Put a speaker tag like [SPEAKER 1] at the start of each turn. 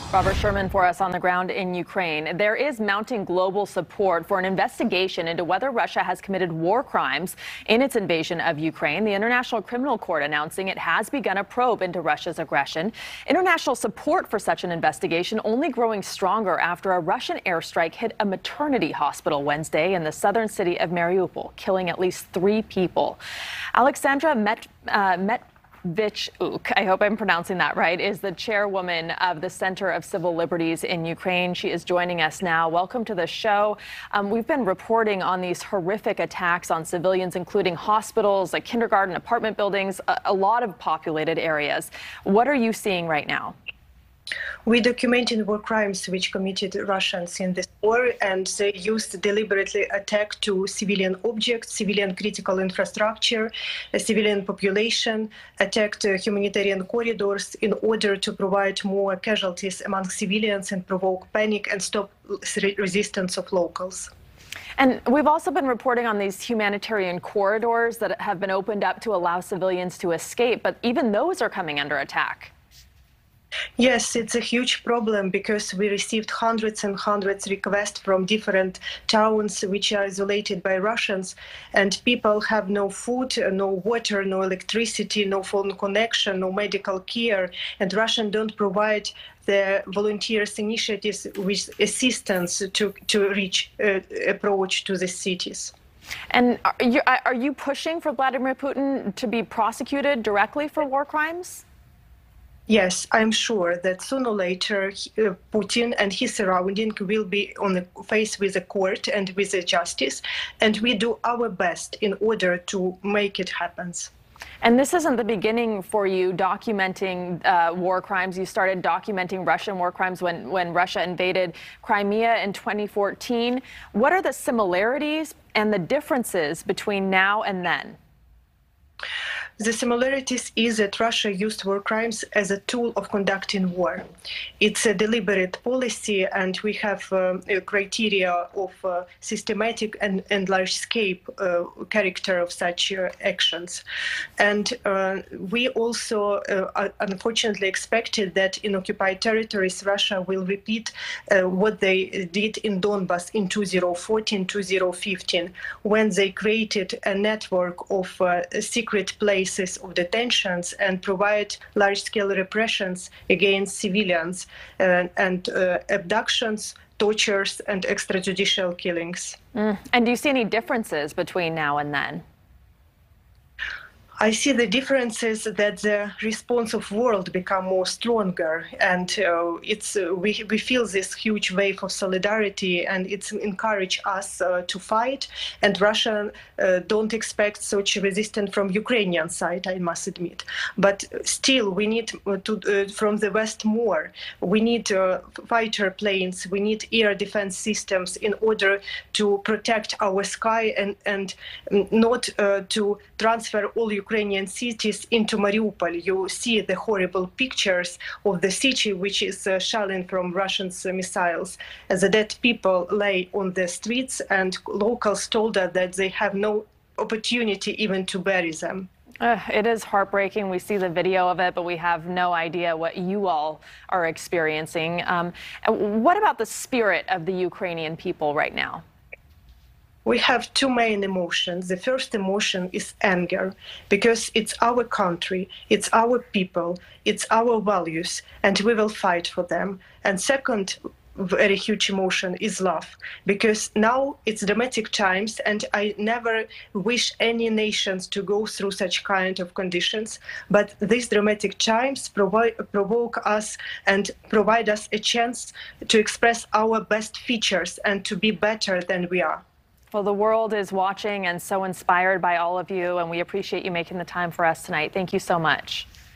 [SPEAKER 1] Robert Sherman for us on the ground in Ukraine. There is mounting global support for an investigation into whether Russia has committed war crimes in its invasion of Ukraine. The International Criminal Court announcing it has begun a probe into Russia's aggression. International support for such an investigation only growing stronger after a Russian airstrike hit a maternity hospital Wednesday in the southern city of Mariupol, killing at least 3 people. Alexandra Matviichuk, I hope I'm pronouncing that right, is the chairwoman of the Center of Civil Liberties in Ukraine. She is joining us now. Welcome to the show. We've been reporting on these horrific attacks on civilians, including hospitals, like kindergarten, apartment buildings, a lot of populated areas. What are you seeing right now?
[SPEAKER 2] We documented war crimes which committed Russians in this war, and they used deliberately attack to civilian objects, civilian critical infrastructure, civilian population, attacked humanitarian corridors in order to provide more casualties among civilians and provoke panic and stop resistance of locals.
[SPEAKER 1] And we've also been reporting on these humanitarian corridors that have been opened up to allow civilians to escape, but even those are coming under attack.
[SPEAKER 2] Yes, it's a huge problem because we received hundreds and hundreds of requests from different towns which are isolated by Russians, and people have no food, no water, no electricity, no phone connection, no medical care, and Russians don't provide the volunteers' initiatives with assistance to reach approach to the cities.
[SPEAKER 1] And are you pushing for Vladimir Putin to be prosecuted directly for war crimes?
[SPEAKER 2] Yes, I'm sure that sooner or later Putin and his surrounding will be faced with a court and with a justice, and we do our best in order to make it happen.
[SPEAKER 1] And this isn't the beginning for you documenting war crimes. You started documenting Russian war crimes when Russia invaded Crimea in 2014. What are the similarities and the differences between now and then?
[SPEAKER 2] The similarities is that Russia used war crimes as a tool of conducting war. It's a deliberate policy, and we have a criteria of systematic and large-scale character of such actions. And we also unfortunately expected that in occupied territories, Russia will repeat what they did in Donbas in 2014, 2015, when they created a network of secret places of detentions and provide large-scale repressions against civilians and abductions, tortures, and extrajudicial killings.
[SPEAKER 1] And do you see any differences between now and then?
[SPEAKER 2] I see the differences that the response of world become more stronger, and we feel this huge wave of solidarity, and it's encourage us to fight. And Russia don't expect such resistance from Ukrainian side, I must admit. But still, we need from the West more. We need fighter planes, we need air defense systems in order to protect our sky and not to transfer all Ukrainian cities into Mariupol. You see the horrible pictures of the city which is shelling from Russian missiles. As the dead people lay on the streets, and locals told us that they have no opportunity even to bury them.
[SPEAKER 1] It is heartbreaking. We see the video of it, but we have no idea what you all are experiencing. What about the spirit of the Ukrainian people right now?
[SPEAKER 2] We have 2 main emotions. The first emotion is anger, because it's our country, it's our people, it's our values, and we will fight for them. And second very huge emotion is love, because now it's dramatic times, and I never wish any nations to go through such kind of conditions. But these dramatic times provoke us and provide us a chance to express our best features and to be better than we are.
[SPEAKER 1] Well, the world is watching and so inspired by all of you, and we appreciate you making the time for us tonight. Thank you so much.